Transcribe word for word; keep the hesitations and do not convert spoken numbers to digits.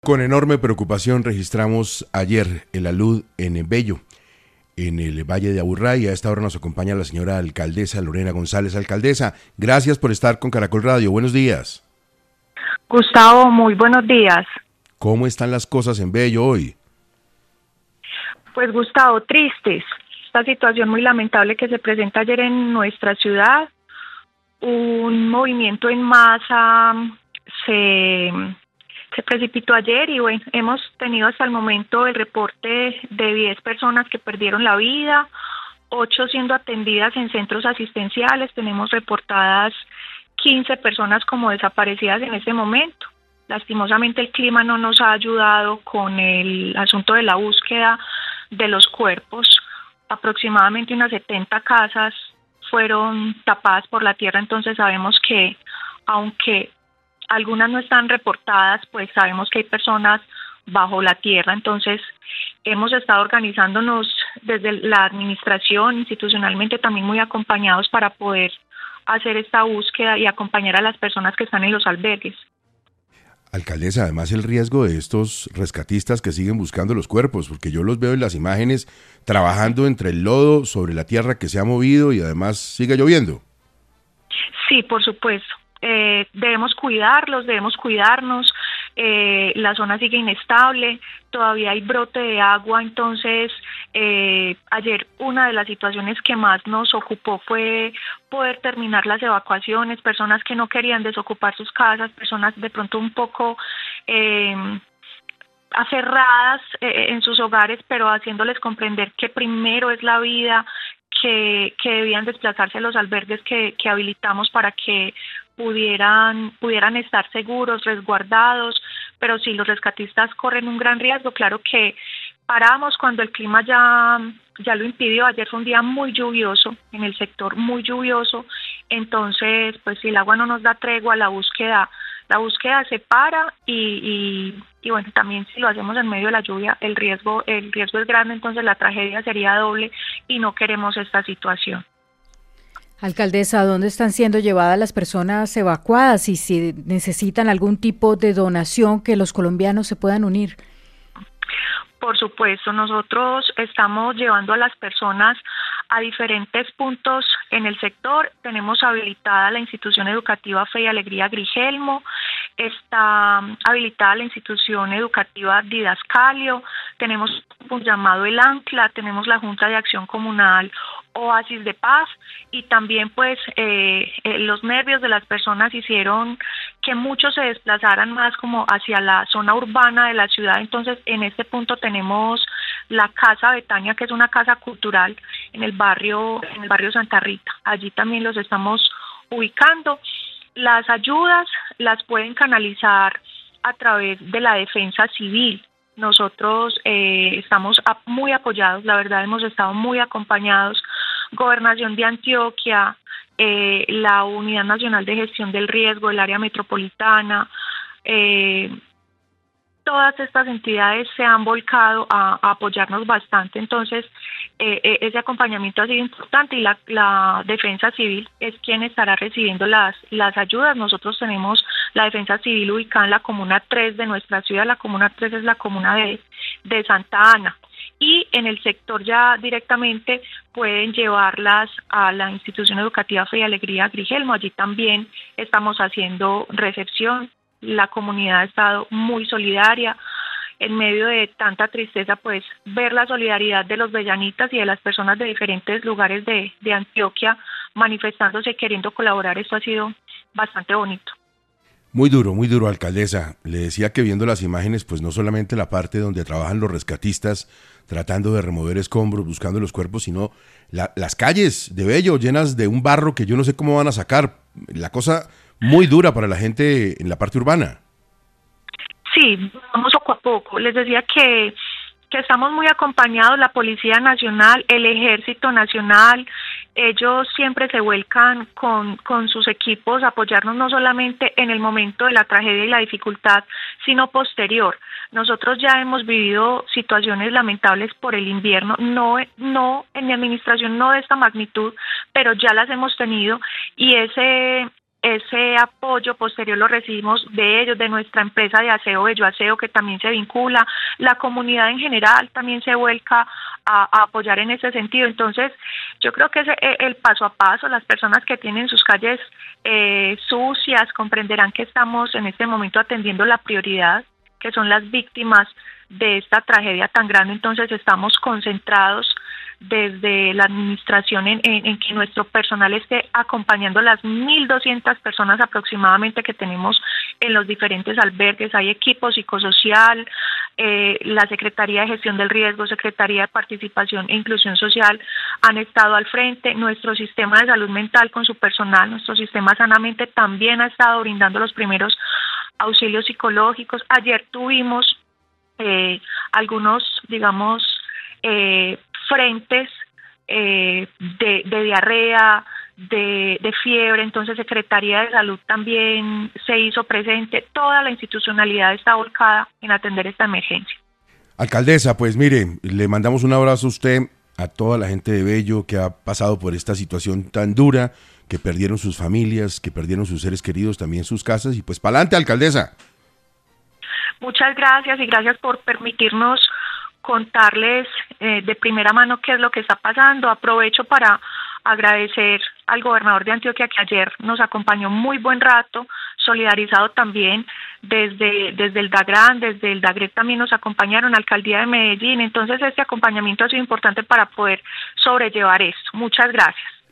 Con enorme preocupación registramos ayer el alud en Bello, en el Valle de Aburrá, y a esta hora nos acompaña la señora alcaldesa Lorena González. Alcaldesa, gracias por estar con Caracol Radio. Buenos días. Gustavo, muy buenos días. ¿Cómo están las cosas en Bello hoy? Pues Gustavo, tristes. Esta situación muy lamentable que se presenta ayer en nuestra ciudad. Un movimiento en masa se... Se precipitó ayer y bueno, hemos tenido hasta el momento el reporte de diez personas que perdieron la vida, ocho siendo atendidas en centros asistenciales. Tenemos reportadas quince personas como desaparecidas en este momento. Lastimosamente el clima no nos ha ayudado con el asunto de la búsqueda de los cuerpos. Aproximadamente unas setenta casas fueron tapadas por la tierra, entonces sabemos que aunque algunas no están reportadas, pues sabemos que hay personas bajo la tierra. Entonces hemos estado organizándonos desde la administración, institucionalmente también muy acompañados para poder hacer esta búsqueda y acompañar a las personas que están en los albergues. Alcaldesa, además el riesgo de estos rescatistas que siguen buscando los cuerpos, porque yo los veo en las imágenes trabajando entre el lodo sobre la tierra que se ha movido y además sigue lloviendo. Sí, por supuesto. Eh, debemos cuidarlos, debemos cuidarnos, eh, la zona sigue inestable, todavía hay brote de agua, entonces eh, ayer una de las situaciones que más nos ocupó fue poder terminar las evacuaciones, personas que no querían desocupar sus casas, personas de pronto un poco eh, aferradas eh, en sus hogares, pero haciéndoles comprender que primero es la vida, que, que debían desplazarse a los albergues que, que habilitamos para que pudieran pudieran estar seguros, resguardados, pero sí, los rescatistas corren un gran riesgo. Claro que paramos cuando el clima ya, ya lo impidió. Ayer fue un día muy lluvioso, en el sector muy lluvioso, entonces pues si el agua no nos da tregua, la búsqueda la búsqueda se para y, y, y bueno, también si lo hacemos en medio de la lluvia, el riesgo, el riesgo es grande, entonces la tragedia sería doble y no queremos esta situación. Alcaldesa, ¿a dónde están siendo llevadas las personas evacuadas y si necesitan algún tipo de donación que los colombianos se puedan unir? Por supuesto, nosotros estamos llevando a las personas a diferentes puntos en el sector. Tenemos habilitada la institución educativa Fe y Alegría Grigelmo, está habilitada la institución educativa Didascalio, tenemos un llamado El Ancla, tenemos la Junta de Acción Comunal Oasis de Paz, y también pues eh, eh, los nervios de las personas hicieron que muchos se desplazaran más como hacia la zona urbana de la ciudad. Entonces en este punto tenemos la Casa Betania, que es una casa cultural en el barrio en el barrio Santa Rita. Allí también los estamos ubicando. Las ayudas las pueden canalizar a través de la defensa civil. Nosotros eh, estamos a, muy apoyados, la verdad hemos estado muy acompañados. Gobernación de Antioquia, eh, la Unidad Nacional de Gestión del Riesgo, el área metropolitana, eh, todas estas entidades se han volcado a, a apoyarnos bastante. Entonces eh, ese acompañamiento ha sido importante y la, la defensa civil es quien estará recibiendo las, las ayudas. Nosotros tenemos la defensa civil ubicada en la comuna tres de nuestra ciudad. La comuna tres es la comuna de, de Santa Ana, y en el sector ya directamente pueden llevarlas a la institución educativa Fe y Alegría Grigelmo. Allí también estamos haciendo recepción. La comunidad ha estado muy solidaria. En medio de tanta tristeza, pues ver la solidaridad de los bellanitas y de las personas de diferentes lugares de, de Antioquia manifestándose, queriendo colaborar, esto ha sido bastante bonito. Muy duro, muy duro, alcaldesa. Le decía que viendo las imágenes, pues no solamente la parte donde trabajan los rescatistas tratando de remover escombros, buscando los cuerpos, sino la, las calles de Bello llenas de un barro que yo no sé cómo van a sacar. La cosa muy dura para la gente en la parte urbana. Sí, vamos poco a poco. Les decía que que estamos muy acompañados, la Policía Nacional, el Ejército Nacional. Ellos siempre se vuelcan con, con sus equipos a apoyarnos no solamente en el momento de la tragedia y la dificultad, sino posterior. Nosotros ya hemos vivido situaciones lamentables por el invierno, no, no en mi administración, no de esta magnitud, pero ya las hemos tenido, y ese ese apoyo posterior lo recibimos de ellos, de nuestra empresa de aseo, Bello Aseo, que también se vincula, la comunidad en general también se vuelca a, a apoyar en ese sentido. Entonces, yo creo que es el paso a paso. Las personas que tienen sus calles eh, sucias comprenderán que estamos en este momento atendiendo la prioridad, que son las víctimas de esta tragedia tan grande. Entonces, estamos concentrados desde la administración en, en, en que nuestro personal esté acompañando las mil doscientas personas aproximadamente que tenemos en los diferentes albergues. Hay equipo psicosocial, eh, la Secretaría de Gestión del Riesgo, Secretaría de Participación e Inclusión Social han estado al frente. Nuestro sistema de salud mental con su personal, nuestro sistema Sanamente también ha estado brindando los primeros auxilios psicológicos. Ayer tuvimos eh, algunos, digamos, eh, frentes eh, de, de diarrea, de, de fiebre. Entonces Secretaría de Salud también se hizo presente. Toda la institucionalidad está volcada en atender esta emergencia. Alcaldesa, pues mire, le mandamos un abrazo a usted, a toda la gente de Bello que ha pasado por esta situación tan dura, que perdieron sus familias, que perdieron sus seres queridos, también sus casas, y pues pa'lante, alcaldesa. Muchas gracias y gracias por permitirnos contarles eh, de primera mano qué es lo que está pasando. Aprovecho para agradecer al gobernador de Antioquia, que ayer nos acompañó muy buen rato, solidarizado también desde, desde el DAGRAN, desde el DAGRET también nos acompañaron, Alcaldía de Medellín. Entonces este acompañamiento ha sido importante para poder sobrellevar esto. Muchas gracias.